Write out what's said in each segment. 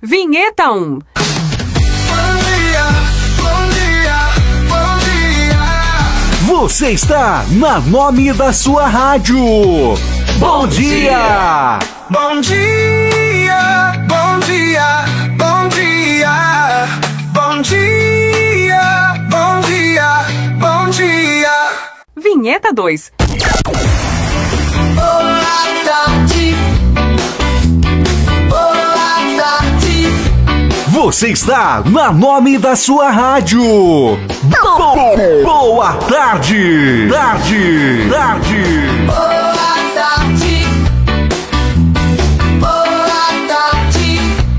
Vinheta 1. Você está na Nome da sua rádio. Bom dia! Bom dia! Bom dia! Bom dia! Bom dia! Bom dia! Bom dia! Vinheta 2. Olá, tarde! Olá, tarde! Você está na Nome da sua rádio. Boa tarde! Tarde! Olá, tarde! Olá, tarde!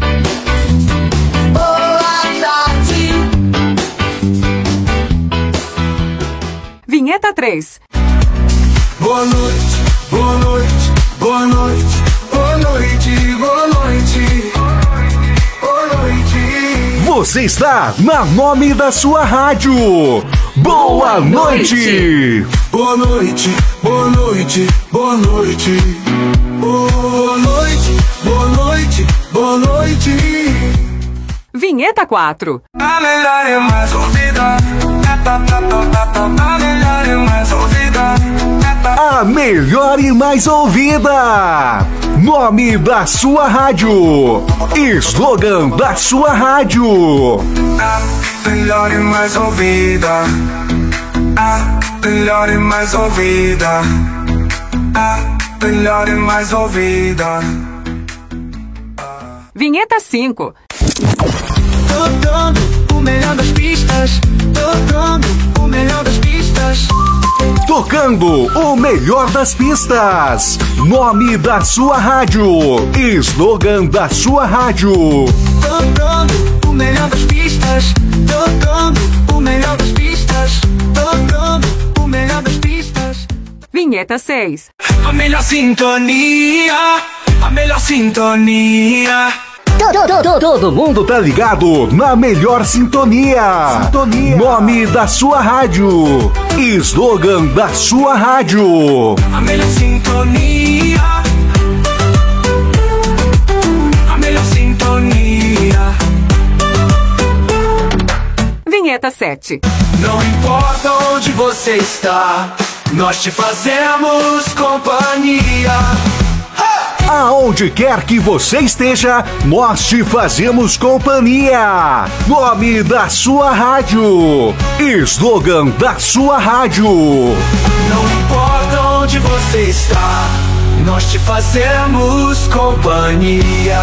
Olá, tarde! Vinheta 3. Boa noite, boa noite, boa noite, boa noite, boa noite, boa noite. Você está na Nome da sua rádio. Boa noite! Boa noite, boa noite, boa noite, boa noite, boa noite, boa noite. Vinheta 4. A melhor e mais ouvida. A melhor e mais ouvida. A melhor e mais ouvida. Nome da sua rádio. Slogan da sua rádio. A melhor e mais ouvida. A melhor e mais ouvida. A melhor e mais ouvida. Vinheta 5. Tocando o melhor das pistas. Tocando o melhor das pistas. Tocando o melhor das pistas. Nome da sua rádio. Slogan da sua rádio. Tocando o melhor das pistas. Tocando o melhor das pistas. Tocando o melhor das pistas. Vinheta 6. A melhor sintonia. A melhor sintonia. Todo mundo tá ligado na melhor sintonia. Nome da sua rádio. Slogan da sua rádio. A melhor sintonia. A melhor sintonia. Vinheta 7. Não importa onde você está, nós te fazemos companhia. Aonde quer que você esteja, nós te fazemos companhia. Nome da sua rádio. Slogan da sua rádio. Não importa onde você está, nós te fazemos companhia.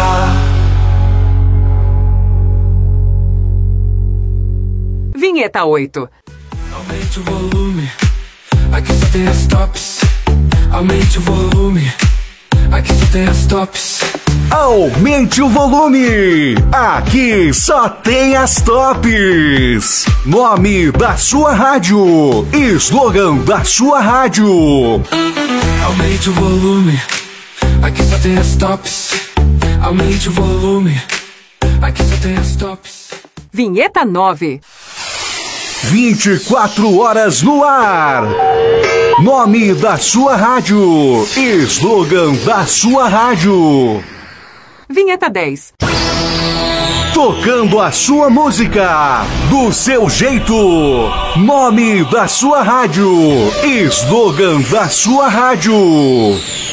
Vinheta 8. Aumente o volume, aqui só tem as tops. Aumente o volume, aqui só tem as tops. Aumente o volume. Aqui só tem as tops. Nome da sua rádio. Slogan da sua rádio. Aumente o volume, aqui só tem as tops. Aumente o volume, aqui só tem as tops. Vinheta 9. 24 horas no ar. Nome da sua rádio. Slogan da sua rádio. Vinheta 10. Tocando a sua música do seu jeito. Nome da sua rádio. Slogan da sua rádio.